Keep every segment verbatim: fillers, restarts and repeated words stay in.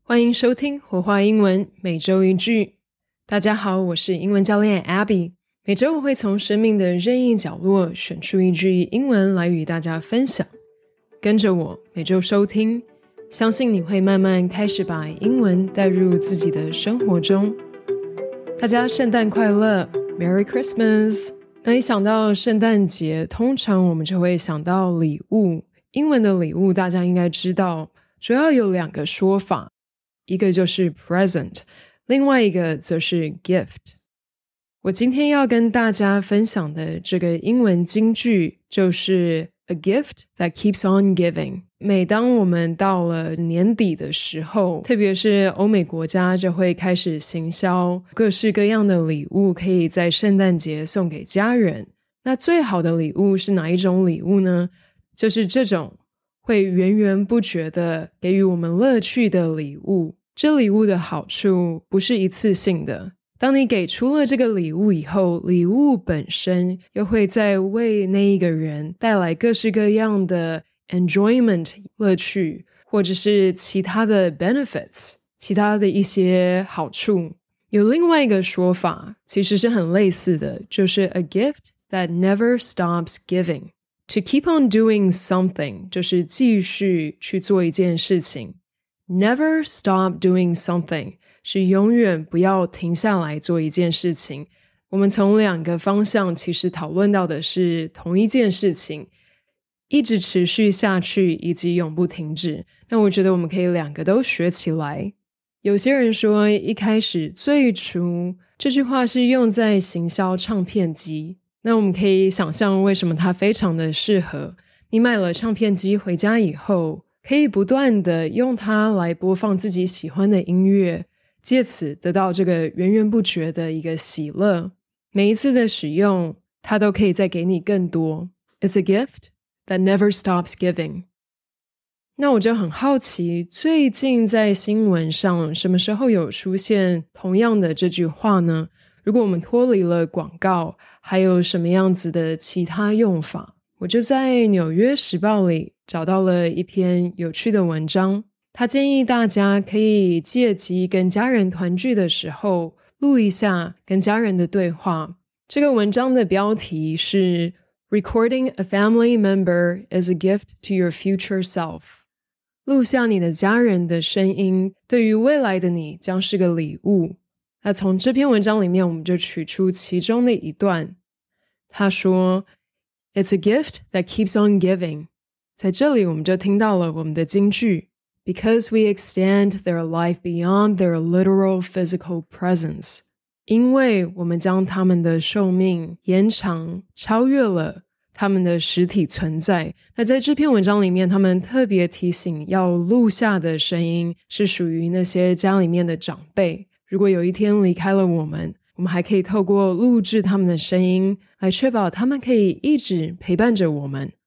欢迎收听活化英文，每周一句。大家好，我是英文教练 Abby。每周我会从生命的任意角落选出一句英文来与大家分享。跟着我每周收听，相信你会慢慢开始把英文带入自己的生活中。大家圣诞快乐 Merry Christmas。 那一想到圣诞节，通常我们就会想到礼物。英文的礼物大家应该知道，主要有两个说法，一个就是 present， 另外一个则是 gift。 我今天要跟大家分享的这个英文金句就是 A gift that keeps on giving。 每当我们到了年底的时候，特别是欧美国家就会开始行销各式各样的礼物，可以在圣诞节送给家人。那最好的礼物是哪一种礼物呢？就是这种会源源不绝的给予我们乐趣的礼物。这礼物的好处不是一次性的，当你给出了这个礼物以后，礼物本身又会再为那一个人带来各式各样的 enjoyment 乐趣，或者是其他的 benefits 其他的一些好处。有另外一个说法其实是很类似的，就是 a gift that never stops giving。To keep on doing something 就是继续去做一件事情， Never stop doing something 是永远不要停下来做一件事情。我们从两个方向其实讨论到的是同一件事情，一直持续下去以及永不停止。那我觉得我们可以两个都学起来。有些人说一开始最初这句话是用在行销唱片机，那我们可以想象为什么它非常的适合。你买了唱片机回家以后，可以不断的用它来播放自己喜欢的音乐，借此得到这个源源不绝的一个喜乐。每一次的使用，它都可以再给你更多。 It's a gift that never stops giving。 那我就很好奇，最近在新闻上什么时候有出现同样的这句话呢？如果我们脱离了广告，还有什么样子的其他用法？我就在纽约时报里找到了一篇有趣的文章，他建议大家可以借机跟家人团聚的时候录一下跟家人的对话。这个文章的标题是 Recording a family member is a gift to your future self。 录下你的家人的声音，对于未来的你将是个礼物。那从这篇文章里面我们就取出其中的一段，他说 It's a gift that keeps on giving。 在这里我们就听到了我们的金句 Because we extend their life beyond their literal physical presence。 因为我们将他们的寿命延长，超越了他们的实体存在。那在这篇文章里面，他们特别提醒要录下的声音是属于那些家里面的长辈，如果有一天离开了我们，我们还可以透过录制他们的声音来确保他们可以一直陪伴着我们。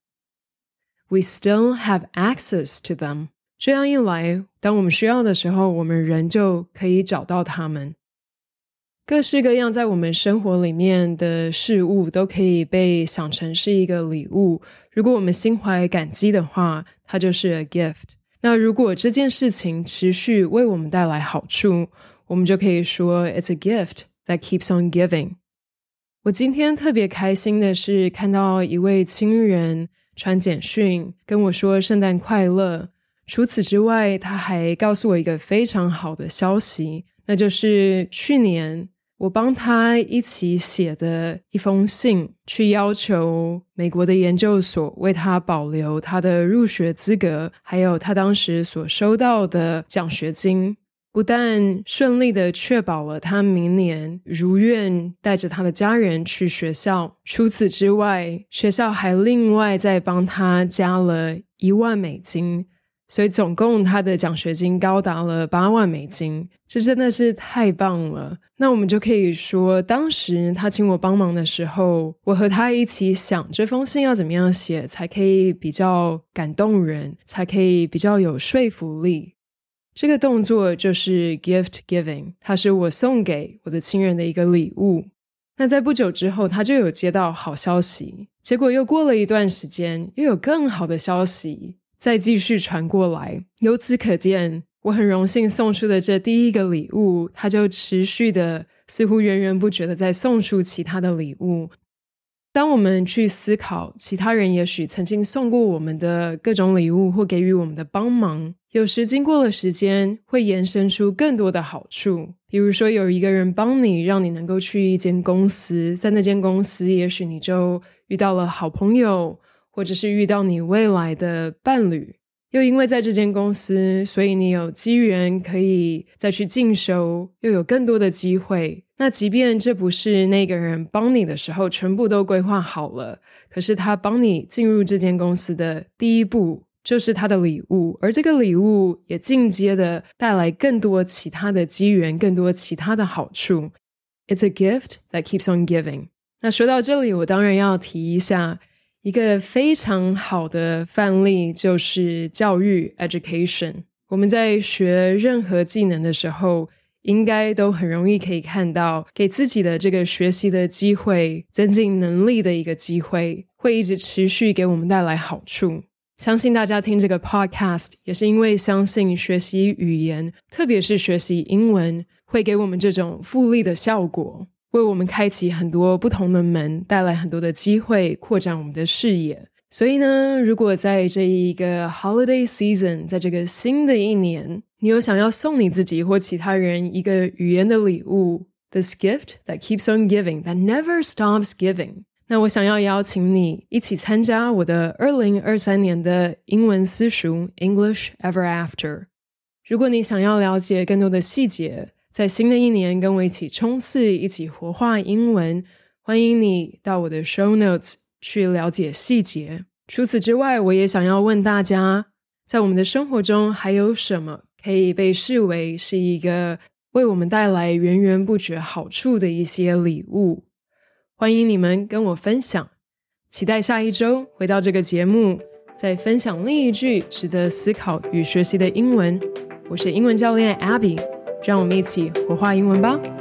We still have access to them。 这样一来，当我们需要的时候，我们仍旧可以找到他们。各式各样在我们生活里面的事物都可以被想成是一个礼物，如果我们心怀感激的话，它就是 a gift。 那如果这件事情持续为我们带来好处，我们就可以说 It's a gift that keeps on giving。 我今天特别开心的是看到一位亲人传简讯跟我说圣诞快乐。除此之外，他还告诉我一个非常好的消息，那就是去年我帮他一起写的一封信，去要求美国的研究所为他保留他的入学资格，还有他当时所收到的奖学金。不但顺利的确保了他明年如愿带着他的家人去学校，除此之外，学校还另外再帮他加了一万美金，所以总共他的奖学金高达了八万美金，这真的是太棒了。那我们就可以说，当时他请我帮忙的时候，我和他一起想这封信要怎么样写才可以比较感动人，才可以比较有说服力。这个动作就是 gift giving， 它是我送给我的亲人的一个礼物。那在不久之后，他就有接到好消息，结果又过了一段时间，又有更好的消息再继续传过来。由此可见， 我很荣幸送出的这第一个礼物，它就持续的似乎源源不绝的在送出其他的礼物。当我们去思考其他人也许曾经送过我们的各种礼物或给予我们的帮忙，有时经过了时间会延伸出更多的好处。比如说有一个人帮你，让你能够去一间公司，在那间公司也许你就遇到了好朋友，或者是遇到你未来的伴侣，又因为在这间公司，所以你有机缘可以再去进修，又有更多的机会。那即便这不是那个人帮你的时候全部都规划好了，可是他帮你进入这间公司的第一步就是他的礼物，而这个礼物也进阶的带来更多其他的机缘，更多其他的好处。 It's a gift that keeps on giving。 那说到这里，我当然要提一下一个非常好的范例，就是教育 education。 我们在学任何技能的时候，应该都很容易可以看到给自己的这个学习的机会，增进能力的一个机会，会一直持续给我们带来好处。相信大家听这个 podcast 也是因为相信学习语言，特别是学习英文，会给我们这种复利的效果，为我们开启很多不同的门，带来很多的机会，扩展我们的视野。所以呢，如果在这一个 holiday season， 在这个新的一年，你有想要送你自己或其他人一个语言的礼物， This gift that keeps on giving, that never stops giving， 那我想要邀请你一起参加我的二零二三年的英文私塾 English Ever After。 如果你想要了解更多的细节，在新的一年跟我一起冲刺，一起活化英文，欢迎你到我的 show notes 去了解细节。除此之外，我也想要问大家，在我们的生活中还有什么可以被视为是一个为我们带来源源不绝好处的一些礼物？欢迎你们跟我分享。期待下一周回到这个节目，再分享另一句值得思考与学习的英文。我是英文教练 Abby， 让我们一起活化英文吧。